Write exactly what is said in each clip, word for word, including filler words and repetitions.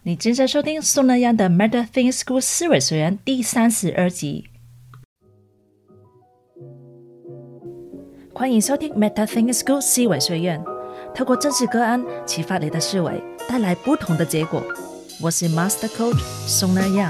你正在收听宋那样的 Meta Think School 思维学院第三十二集。欢迎收听 Meta Think School 思维学院，透过真实个案启发你的思维，带来不同的结果。我是 Master Coach 宋那样。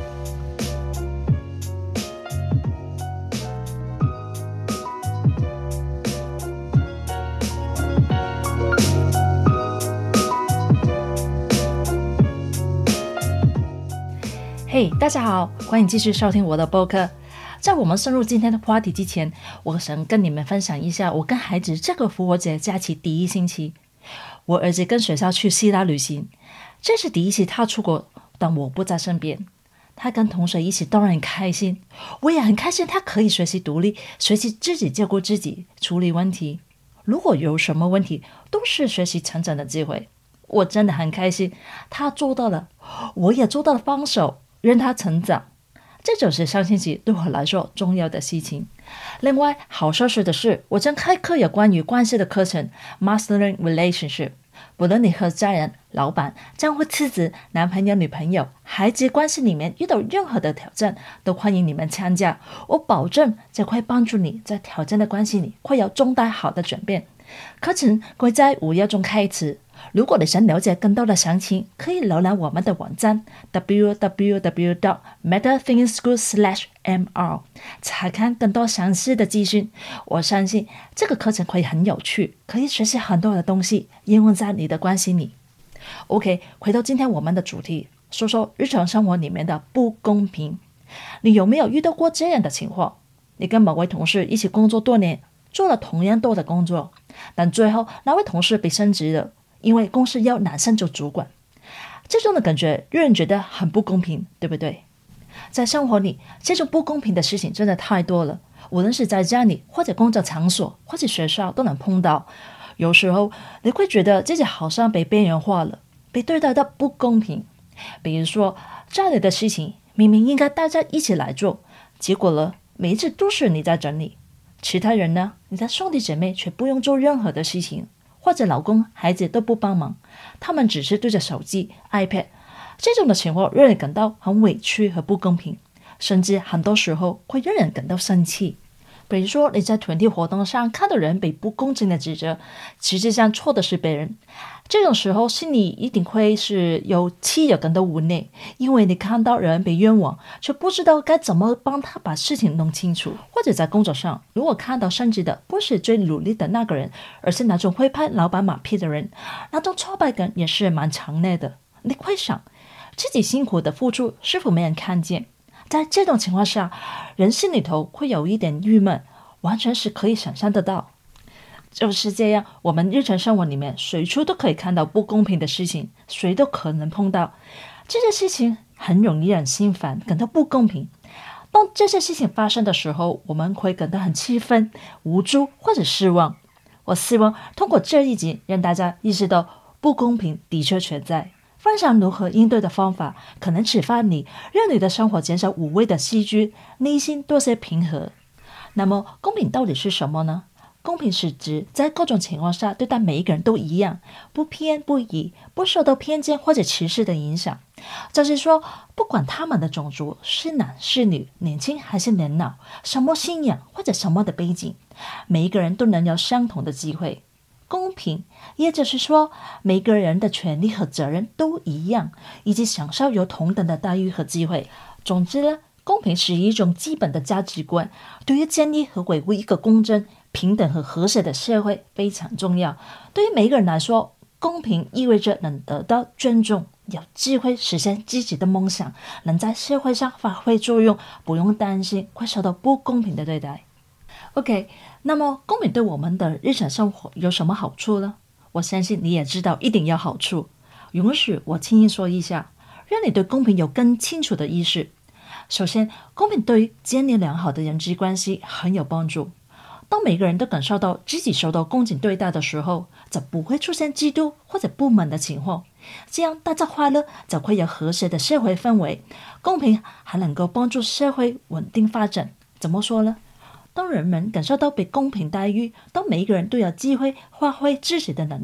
嘿、hey, 大家好，欢迎继续收听我的播客。在我们深入今天的话题之前，我想跟你们分享一下我跟孩子这个复活节假期第一星期，我儿子跟学校去希腊旅行，这是第一次他出国，但我不在身边。他跟同学一起当然很开心，我也很开心他可以学习独立，学习自己照顾自己，处理问题。如果有什么问题，都是学习成长的机会。我真的很开心，他做到了，我也做到了帮手，让他成长，这就是上星期对我来说重要的事情。另外，好消息的是，我正开课有关于关系的课程 Mastering Relationship。不论你和家人、老板、丈夫、妻子、男朋友、女朋友、孩子关系里面遇到任何的挑战，都欢迎你们参加。我保证这会帮助你在挑战的关系里会有重大好的转变。课程会在五月中开始。如果你想了解更多的详情，可以浏览我们的网站 double-u double-u double-u dot meta think school slash m r 查看更多详细的资讯。我相信这个课程会很有趣，可以学习很多的东西，应用在你的关系里。OK， 回到今天我们的主题，说说日常生活里面的不公平。你有没有遇到过这样的情况？你跟某位同事一起工作多年，做了同样多的工作，但最后那位同事被升职了，因为公司要男生做主管。这种的感觉让人觉得很不公平，对不对？在生活里，这种不公平的事情真的太多了，无论是在家里或者工作场所或者学校都能碰到。有时候你会觉得自己好像被边缘化了，被对待的不公平。比如说家里的事情明明应该大家一起来做，结果了每一次都是你在整理，其他人呢，你的兄弟姐妹却不用做任何的事情，或者老公孩子都不帮忙，他们只是对着手机 iPad。 这种的情况让人感到很委屈和不公平，甚至很多时候会让人感到生气。比如说你在团体活动上看到人被不公正的指责，实际上错的是别人，这种时候心里一定会是有气有感到无奈，因为你看到人被冤枉，却不知道该怎么帮他把事情弄清楚。或者在工作上，如果看到升职的不是最努力的那个人，而是那种会拍老板马屁的人，那种挫败感也是蛮强烈的。你会想自己辛苦的付出是否没人看见？在这种情况下，人心里头会有一点郁闷，完全是可以想象得到。就是这样，我们日常生活里面随处都可以看到不公平的事情，谁都可能碰到。这些事情很容易让人心烦，感到不公平。当这些事情发生的时候，我们会感到很气愤、无助或者失望。我希望通过这一集让大家意识到不公平的确存在，分享如何应对的方法，可能启发你，让你的生活减少无谓的戏剧，内心多些平和。那么公平到底是什么呢？公平是指在各种情况下对待每一个人都一样，不偏不倚，不受到偏见或者歧视的影响。就是说，不管他们的种族是男是女，年轻还是年老，什么信仰或者什么的背景，每一个人都能有相同的机会。公平也就是说，每个人的权利和责任都一样，以及享受有同等的待遇和机会。总之呢，公平是一种基本的价值观，对于建立和维护一个公正、平等和和谐的社会非常重要。对于每一个人来说，公平意味着能得到尊重，有机会实现自己的梦想，能在社会上发挥作用，不用担心会受到不公平的对待。OK， 那么公平对我们的日常生活有什么好处呢？我相信你也知道一定有好处。允许我轻易说一下，让你对公平有更清楚的意识。首先，公平对于建立良好的人际关系很有帮助。当每个人都感受到自己受到公平对待的时候，则不会出现嫉妒或者不满的情况，这样大家快乐，则会有和谐的社会氛围。公平还能够帮助社会稳定发展。怎么说呢？当人们感受到被公平待遇，当每一个人都有机会发挥自己的能力，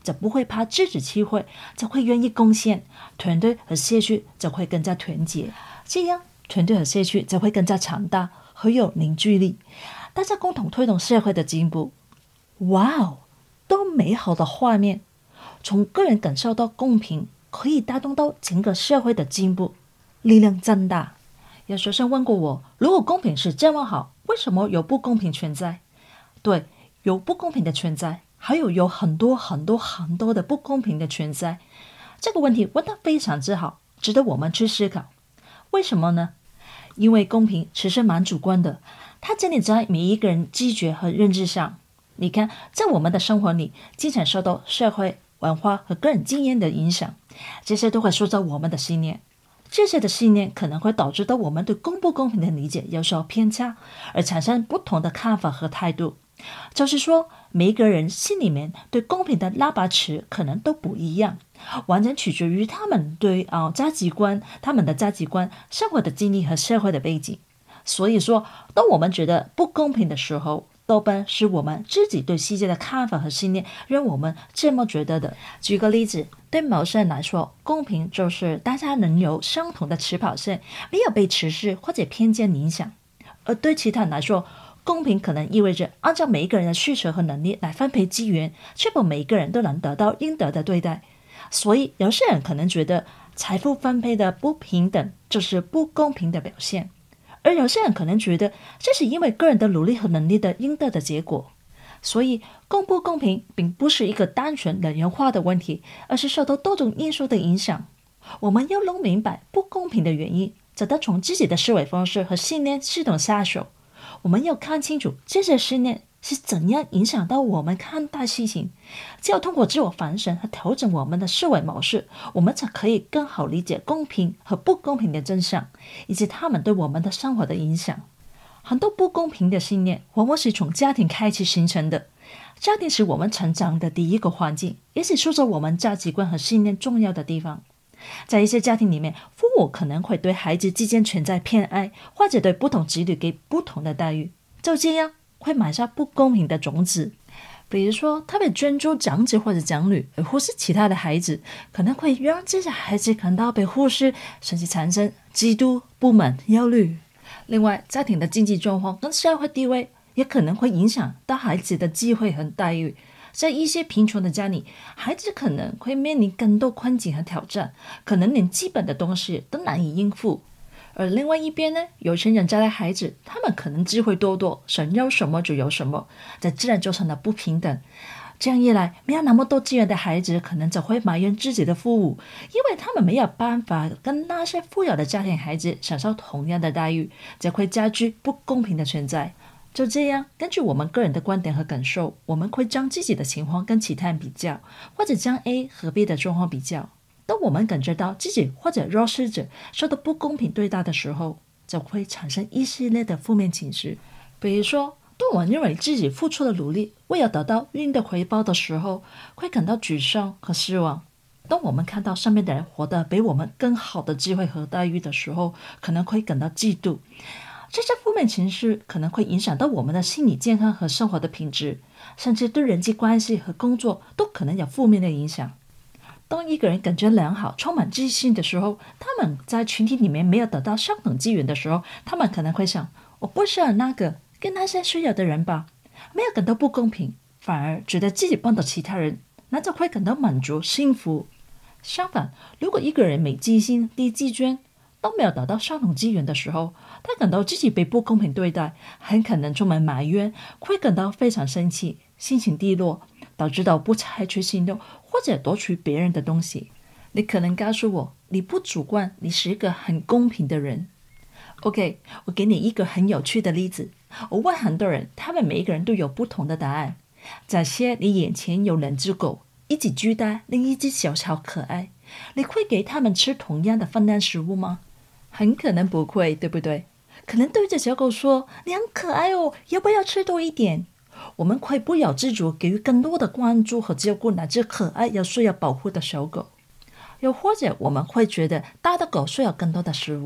则不会怕自食其亏，则会愿意贡献，团队和社区则会更加团结，这样团队和社区则会更加强大和有凝聚力，大家共同推动社会的进步。哇哦，多美好的画面！从个人感受到公平，可以带动到整个社会的进步，力量增大。有学生问过我，如果公平是这么好，为什么有不公平存在？对，有不公平的存在，还有有很多很多很多的不公平的存在。这个问题问得非常之好，值得我们去思考。为什么呢？因为公平其实蛮主观的，它建立在每一个人知觉和认知上。你看，在我们的生活里，经常受到社会、文化和个人经验的影响，这些都会塑造我们的信念。这些的信念可能会导致到我们对公不公平的理解有所偏差，而产生不同的看法和态度。就是说，每一个人心里面对公平的拉拔尺可能都不一样，完全取决于他们对啊、呃、价值观、他们的价值观、生活的经历和社会的背景。所以说，当我们觉得不公平的时候，多半是我们自己对世界的看法和信念让我们这么觉得的。举个例子，对某些人来说，公平就是大家能有相同的起跑线，没有被歧视或者偏见影响；而对其他人来说，公平可能意味着按照每一个人的需求和能力来分配资源，确保每一个人都能得到应得的对待。所以有些人可能觉得财富分配的不平等就是不公平的表现，而有些人可能觉得这是因为个人的努力和能力的应得的结果。所以公不公平并不是一个单纯人人化的问题，而是受到多种因素的影响。我们要弄明白不公平的原因，则得从自己的思维方式和信念系统下手。我们要看清楚这些信念是怎样影响到我们看待事情，只有通过自我反省和调整我们的思维模式，我们才可以更好理解公平和不公平的真相，以及他们对我们的生活的影响。很多不公平的信念往往是从家庭开始形成的，家庭是我们成长的第一个环境，也是塑造我们价值观和信念重要的地方。在一些家庭里面，父母可能会对孩子之间存在偏爱，或者对不同子女给不同的待遇，就这样会埋下不公平的种子。比如说，特别专注长子或者长女，而忽视其他的孩子，可能会让这些孩子感到被忽视，甚至产生嫉妒、不满、忧虑。另外，家庭的经济状况跟社会地位也可能会影响到孩子的机会和待遇。在一些贫穷的家里，孩子可能会面临更多困境和挑战，可能连基本的东西都难以应付。而另外一边呢，有钱人家的孩子，他们可能机会多多，想要什么就有什么，这自然造成了不平等。这样一来，没有那么多资源的孩子可能只会埋怨自己的父母，因为他们没有办法跟那些富有的家庭孩子享受同样的待遇，这会加剧不公平的存在。就这样，根据我们个人的观点和感受，我们会将自己的情况跟其他人比较，或者将 A 和 B 的状况比较。当我们感觉到自己或者弱势者受到不公平对待的时候，就会产生一系列的负面情绪。比如说，当我们认为自己付出的努力未有得到应的回报的时候，会感到沮丧和失望。当我们看到身边的人活得比我们更好的机会和待遇的时候，可能会感到嫉妒。这些负面情绪可能会影响到我们的心理健康和生活的品质，甚至对人际关系和工作都可能有负面的影响。当一个人感觉良好、充满自信的时候，他们在群体里面没有得到相等资源的时候，他们可能会想，我不需要那个跟那些需要的人吧，没有感到不公平，反而觉得自己帮到其他人，那就会感到满足、幸福。相反，如果一个人没自信、低自尊，都没有得到相同资源的时候，他感到自己被不公平对待，很可能充满埋怨，会感到非常生气，心情低落，导致到不采取行动或者夺取别人的东西。你可能告诉我，你不主观，你是一个很公平的人。OK， 我给你一个很有趣的例子。我问很多人，他们每一个人都有不同的答案。假设你眼前有两只狗，一只巨大，另一只小巧可爱，你会给他们吃同样的分量食物吗？很可能不会，对不对？可能对着小狗说，你很可爱哦，要不要吃多一点？我们会不由自主给予更多的关注和照顾那只可爱又需要保护的小狗。又或者我们会觉得大的狗需要更多的食物，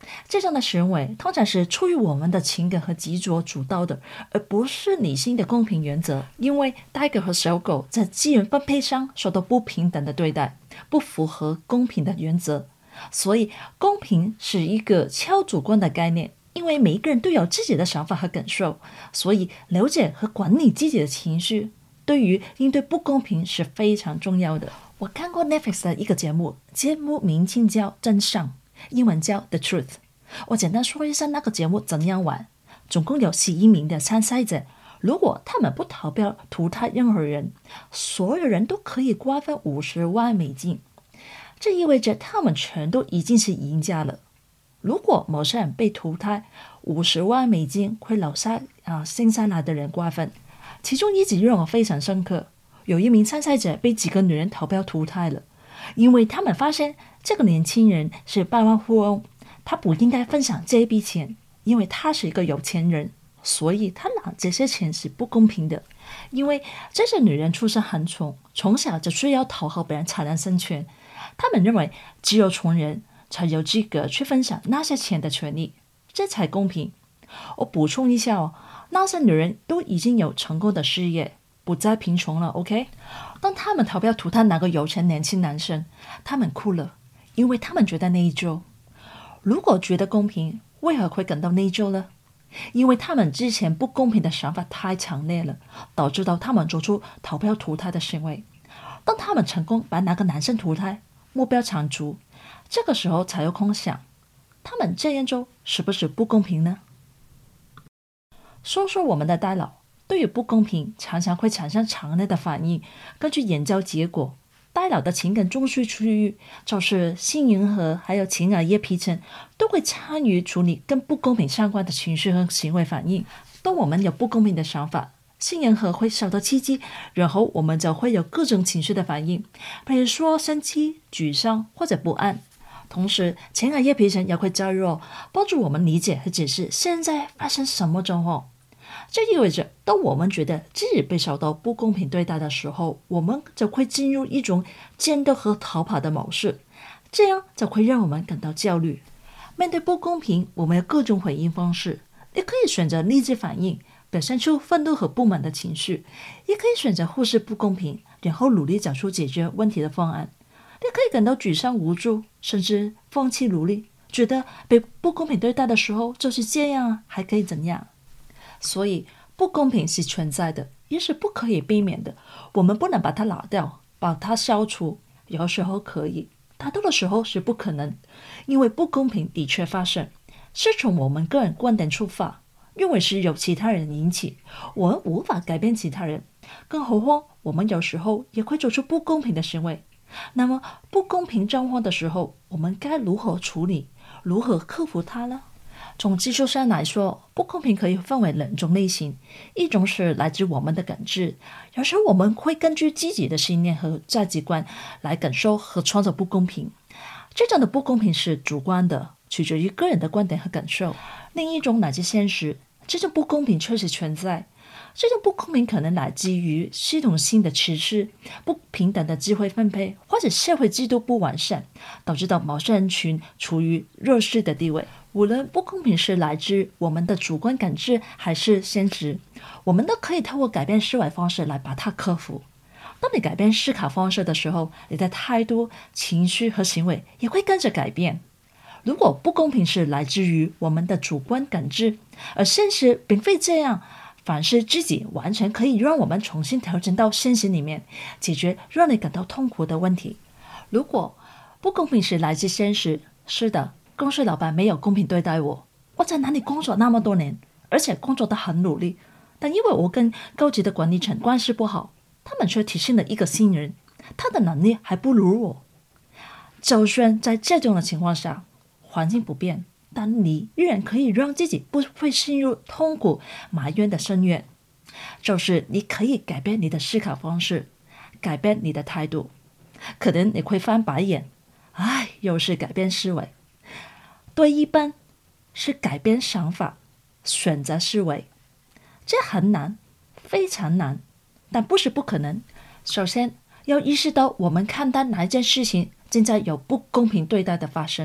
这样的行为通常是出于我们的情感和执着主导的，而不是理性的公平原则。因为大狗和小狗在资源分配上受到不平等的对待，不符合公平的原则，所以公平是一个超主观的概念。因为每一个人都有自己的想法和感受，所以了解和管理自己的情绪对于应对不公平是非常重要的。我看过 Netflix 的一个节目，节目名称叫真相，英文叫 The Truth。 我简单说一下那个节目怎样玩。总共有十一名的参赛者，如果他们不投票屠杀任何人，所有人都可以瓜分五十万美金，这意味着他们全都已经是赢家了。如果某些人被屠杀，五十万美金会留下啊剩下来的人瓜分。其中一集让我非常深刻，有一名参赛者被几个女人投票屠杀了，因为他们发现这个年轻人是百万富翁，他不应该分享这笔钱，因为他是一个有钱人，所以他拿这些钱是不公平的。因为这些女人出身很穷，从小就需要讨好别人才能生存，他们认为只有穷人才有资格去分享那些钱的权利，这才公平。我补充一下哦，那些女人都已经有成功的事业，不再贫穷了 OK。 当他们投票屠杀那个有钱年轻男生，他们哭了，因为他们觉得内疚。如果觉得公平，为何会感到内疚呢？因为他们之前不公平的想法太强烈了，导致到他们做出投票屠杀的行为。当他们成功把那个男生屠杀，目标铲除，这个时候才有空想，他们这样做是不是不公平呢？说说我们的大脑对于不公平常常会产生强烈的反应。根据研究结果，大脑的情感中枢区域，就是杏仁核还有前额叶皮层，都会参与处理跟不公平相关的情绪和行为反应。当我们有不公平的想法，杏仁核会受到刺激，然后我们就会有各种情绪的反应，比如说生气、沮丧或者不安。同时前额叶皮层也会加入，帮助我们理解和解释现在发生什么状况。这意味着当我们觉得自己被受到不公平对待的时候，我们就会进入一种战斗和逃跑的模式，这样就会让我们感到焦虑。面对不公平，我们有各种回应方式，你可以选择立即反应，表现出愤怒和不满的情绪，也可以选择忽视不公平，然后努力找出解决问题的方案。你可以感到沮丧无助，甚至放弃努力，觉得被不公平对待的时候就是这样啊，还可以怎样？所以不公平是存在的，也是不可以避免的。我们不能把它拿掉，把它消除。有时候可以，大多的时候是不可能。因为不公平的确发生，是从我们个人观点出发，认为是由其他人引起，我们无法改变其他人，更何况我们有时候也会做出不公平的行为。那么不公平状况的时候，我们该如何处理，如何克服它呢？从技术上来说，不公平可以分为两种类型。一种是来自我们的感知，有时候我们会根据自己的信念和价值观来感受和创造不公平，这种的不公平是主观的，取决于个人的观点和感受。另一种来自现实，这种不公平确实存在，这种不公平可能来自于系统性的歧视、不平等的机会分配，或者社会制度不完善，导致到某些人群处于弱势的地位。无论不公平是来自我们的主观感知还是现实，我们都可以透过改变思维方式来把它克服。当你改变思考方式的时候，你的态度、情绪和行为也会跟着改变。如果不公平是来自于我们的主观感知，而现实并非这样，反是自己完全可以让我们重新调整到现实里面，解决让你感到痛苦的问题。如果不公平是来自现实，是的，公司老板没有公平对待我，我在哪里工作那么多年，而且工作得很努力，但因为我跟高级的管理层关系不好，他们却提升了一个新人，他的能力还不如我。就算在这种的情况下，环境不变，但你依然可以让自己不会陷入痛苦埋怨的深渊。就是你可以改变你的思考方式，改变你的态度。可能你会翻白眼，唉，又是改变思维。对一般是改变想法，选择思维，这很难，非常难，但不是不可能。首先要意识到我们看待哪一件事情正在有不公平对待的发生，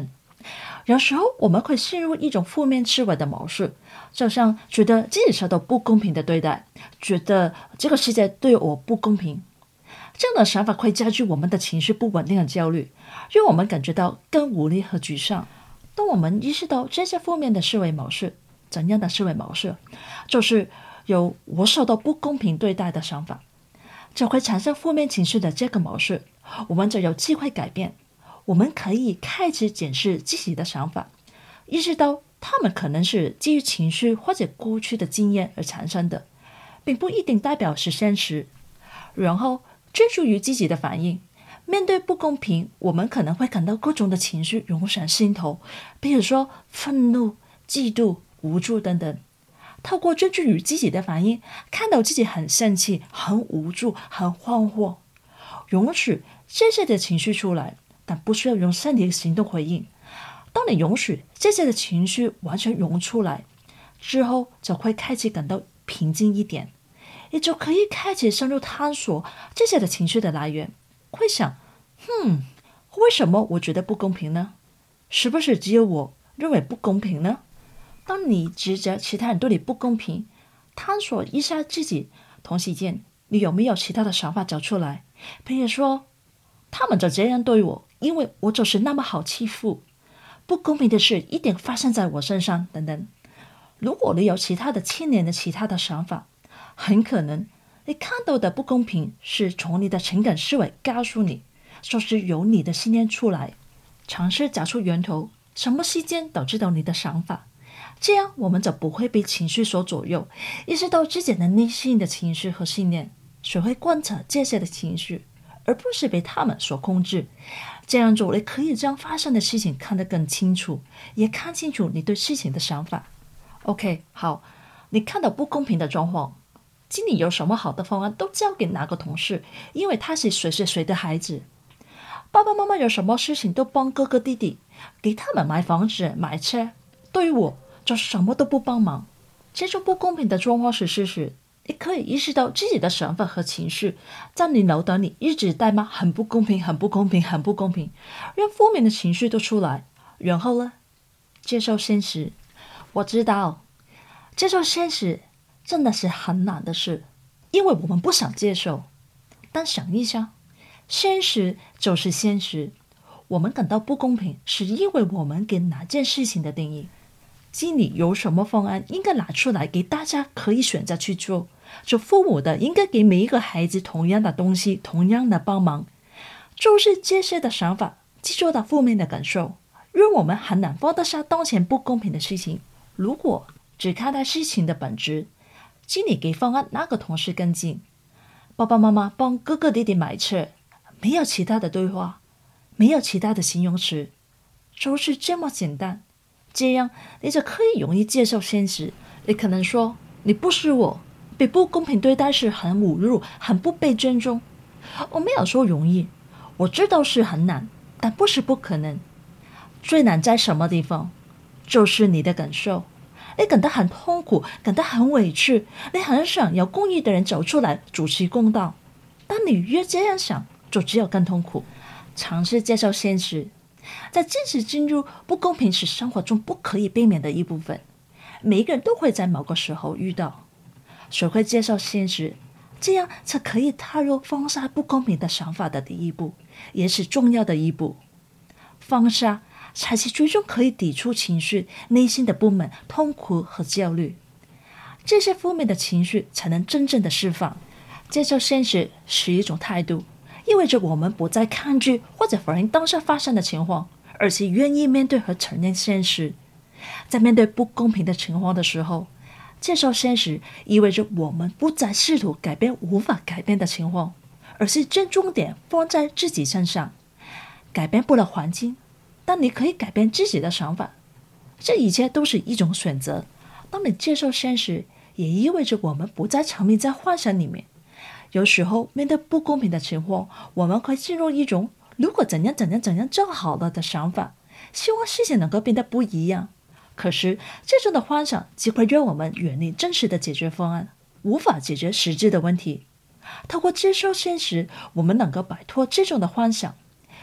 有时候我们会陷入一种负面思维的模式，就像觉得自己受到不公平的对待，觉得这个世界对我不公平。这样的想法会加剧我们的情绪不稳定的焦虑，让我们感觉到更无力和沮丧。当我们意识到这些负面的思维模式，怎样的思维模式？就是有我受到不公平对待的想法，就会产生负面情绪的这个模式，我们就有机会改变。我们可以开始检视自己的想法，意识到他们可能是基于情绪或者过去的经验而产生的，并不一定代表是现实。然后专注于自己的反应，面对不公平，我们可能会感到各种的情绪涌上心头，比如说愤怒、嫉妒、无助等等。透过专注于自己的反应，看到自己很生气、很无助、很慌惑，允许这些的情绪出来，但不需要用身体的行动回应。当你允许这些的情绪完全涌出来之后，就会开始感到平静一点，也就可以开始深入探索这些的情绪的来源。会想，嗯，为什么我觉得不公平呢？是不是只有我认为不公平呢？当你指责其他人对你不公平，探索一下自己，同时间你有没有其他的想法找出来？比如说，他们就这样对我，因为我就是那么好欺负，不公平的事一定发生在我身上，等等。如果你有其他的牵连的其他的想法，很可能你看到的不公平是从你的情感思维告诉你，说是由你的信念出来。尝试找出源头，什么事件导致到你的想法，这样我们就不会被情绪所左右，意识到自己的内心的情绪和信念，学会观察这些的情绪，而不是被他们所控制。这样做，你可以将发生的事情看得更清楚，也看清楚你对事情的想法。OK， 好，你看到不公平的状况，经理有什么好的方案都交给哪个同事，因为他是谁谁谁的孩子。爸爸妈妈有什么事情都帮哥哥弟弟，给他们买房子买车，对于我就什么都不帮忙。接受不公平的状况是事实，你可以意识到自己的想法和情绪在你脑袋里一直代码很不公平很不公平很不公平，让负面的情绪都出来。然后呢，接受现实。我知道接受现实真的是很难的事，因为我们不想接受。但想一想，现实就是现实，我们感到不公平是因为我们给哪件事情的定义。经理有什么方案应该拿出来给大家可以选择去做，做父母的应该给每一个孩子同样的东西，同样的帮忙。就是这些的想法制作到负面的感受，让我们很难放得下当前不公平的事情。如果只看待事情的本质，经理给方案哪个同事跟进，爸爸妈妈帮哥哥弟弟买车，没有其他的对话，没有其他的形容词，就是这么简单。这样你就可以容易接受现实。你可能说，你不是我，被不公平对待是很侮辱，很不被尊重。我没有说容易，我知道是很难，但不是不可能。最难在什么地方？就是你的感受。你感到很痛苦，感到很委屈，你很想有公义的人走出来主持公道，但你越这样想，就只有更痛苦。尝试接受现实，在真实进入不公平是生活中不可以避免的一部分，每一个人都会在某个时候遇到。学会接受现实，这样才可以踏入放下不公平的想法的第一步，也是重要的一步。放下才是最终可以抵触情绪、内心的不满、痛苦和焦虑，这些负面的情绪才能真正的释放。接受现实是一种态度，意味着我们不再抗拒或者否认当下发生的情况，而是愿意面对和承认现实。在面对不公平的情况的时候，接受现实意味着我们不再试图改变无法改变的情况，而是将重点放在自己身上。改变不了环境，但你可以改变自己的想法，这一切都是一种选择。当你接受现实，也意味着我们不再沉迷在幻想里面。有时候面对不公平的情况，我们会进入一种如果怎样怎样怎样就好了的想法，希望事情能够变得不一样。可是这种的幻想只会让我们远离真实的解决方案，无法解决实质的问题。透过接受现实，我们能够摆脱这种的幻想，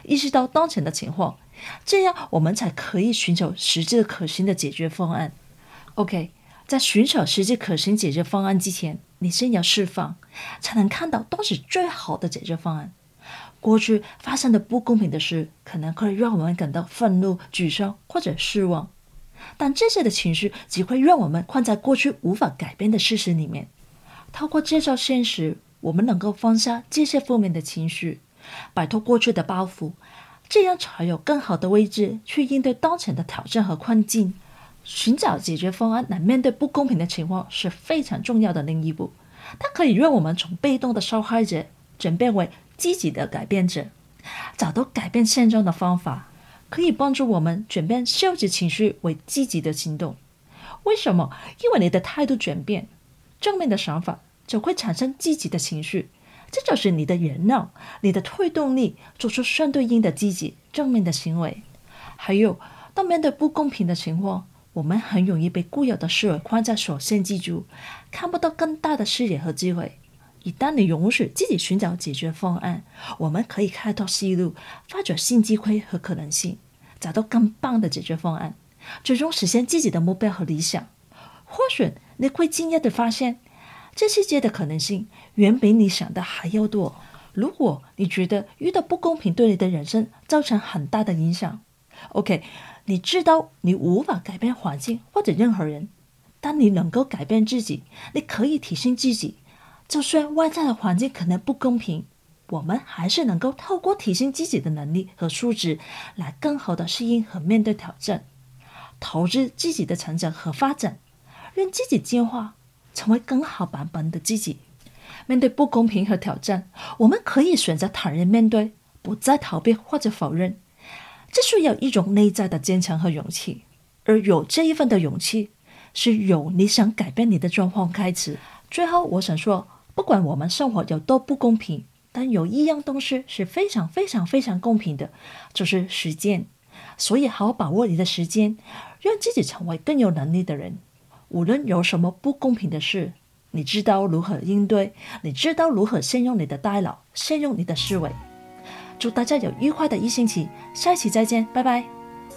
意识到当前的情况，这样我们才可以寻求实际可行的解决方案。 OK， 在寻找实际可行解决方案之前，你先要释放，才能看到当时最好的解决方案。过去发生的不公平的事可能会让我们感到愤怒、沮丧或者失望，但这些的情绪只会让我们困在过去无法改变的事实里面。透过接受现实，我们能够放下这些负面的情绪，摆脱过去的包袱，这样才有更好的位置去应对当前的挑战和困境。寻找解决方案来面对不公平的情况是非常重要的另一步，它可以让我们从被动的受害者转变为积极的改变者。找到改变现状的方法，可以帮助我们转变消极情绪为积极的行动。为什么？因为你的态度转变，正面的想法就会产生积极的情绪，这就是你的原谅，你的推动力，做出相对应的积极正面的行为。还有，当面对不公平的情况，我们很容易被固有的思维框架所限制住，看不到更大的视野和机会。一旦你允许自己寻找解决方案，我们可以开拓思路，发掘新机会和可能性，找到更棒的解决方案，最终实现自己的目标和理想。或许你会惊讶地发现，这世界的可能性远比你想的还要多。如果你觉得遇到不公平对你的人生造成很大的影响， OK， 你知道你无法改变环境或者任何人，但你能够改变自己。你可以提醒自己，就算外在的环境可能不公平，我们还是能够透过提升自己的能力和素质，来更好的适应和面对挑战，投资自己的成长和发展，让自己进化，成为更好版本的自己。面对不公平和挑战，我们可以选择坦然面对，不再逃避或者否认。这需要一种内在的坚强和勇气，而有这一份的勇气，是由你想改变你的状况开始。最后我想说，不管我们生活有多不公平，但有一样东西是非常非常非常公平的，就是时间。所以好好把握你的时间，让自己成为更有能力的人。无论有什么不公平的事，你知道如何应对，你知道如何善用你的大脑，善用你的思维。祝大家有愉快的一星期，下一期再见，拜拜。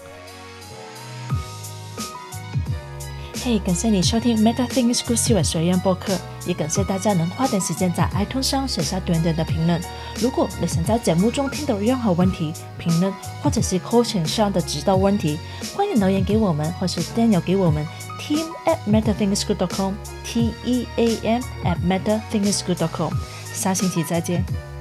嘿、hey, 感谢你收听 MetaThink School 思维学院播客，也感谢大家能花点时间在 iTunes 上写下短短的评论。如果你想在节目中听到任何问题、评论，或者是课程上的指导问题，欢迎留言给我们，或是电邮给我们 team at metathinkschool dot com T E A M at metathinkschool dot com。 下星期再见。